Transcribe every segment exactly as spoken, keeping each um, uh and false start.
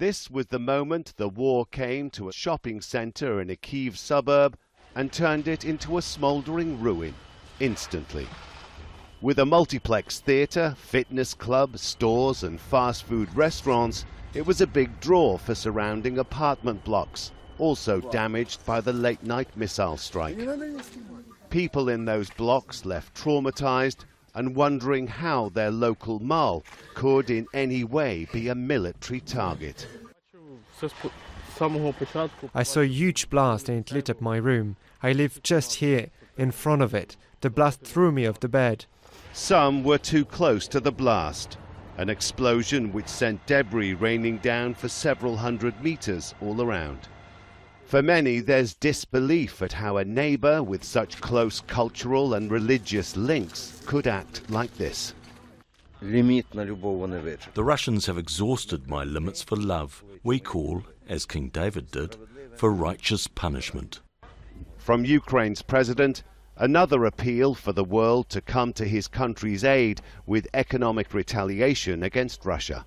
This was the moment the war came to a shopping centre in a Kyiv suburb and turned it into a smouldering ruin instantly. With a multiplex theatre, fitness club, stores and fast food restaurants, it was a big draw for surrounding apartment blocks, also damaged by the late-night missile strike. People in those blocks left traumatized and wondering how their local mall could in any way be a military target. I saw a huge blast and it lit up my room. I lived just here, in front of it. The blast threw me off the bed. Some were too close to the blast, an explosion which sent debris raining down for several hundred meters all around. For many, there's disbelief at how a neighbor with such close cultural and religious links could act like this. The Russians have exhausted my limits for love. We call, as King David did, for righteous punishment. From Ukraine's president, another appeal for the world to come to his country's aid with economic retaliation against Russia.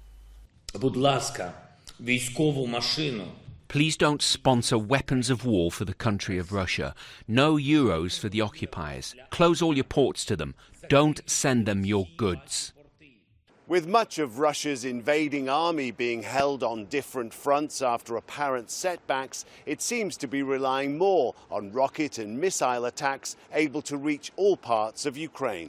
Please don't sponsor weapons of war for the country of Russia. No euros for the occupiers. Close all your ports to them. Don't send them your goods. With much of Russia's invading army being held on different fronts after apparent setbacks, it seems to be relying more on rocket and missile attacks able to reach all parts of Ukraine.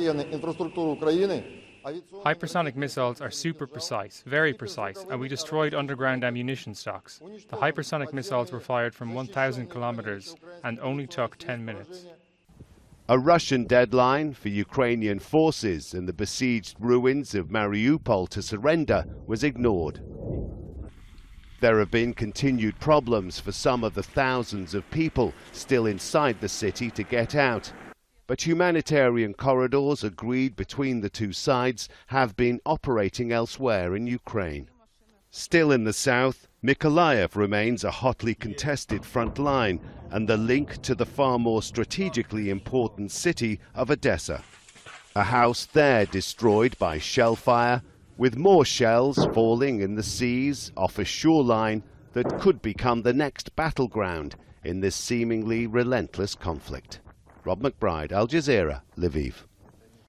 Hypersonic missiles are super precise, very precise, and we destroyed underground ammunition stocks. The hypersonic missiles were fired from one thousand kilometers and only took ten minutes. A Russian deadline for Ukrainian forces in the besieged ruins of Mariupol to surrender was ignored. There have been continued problems for some of the thousands of people still inside the city to get out. But humanitarian corridors agreed between the two sides have been operating elsewhere in Ukraine. Still in the south, Mykolaiv remains a hotly contested front line and the link to the far more strategically important city of Odessa. A house there destroyed by shell fire, with more shells falling in the seas off a shoreline that could become the next battleground in this seemingly relentless conflict. Rob McBride, Al Jazeera, Lviv.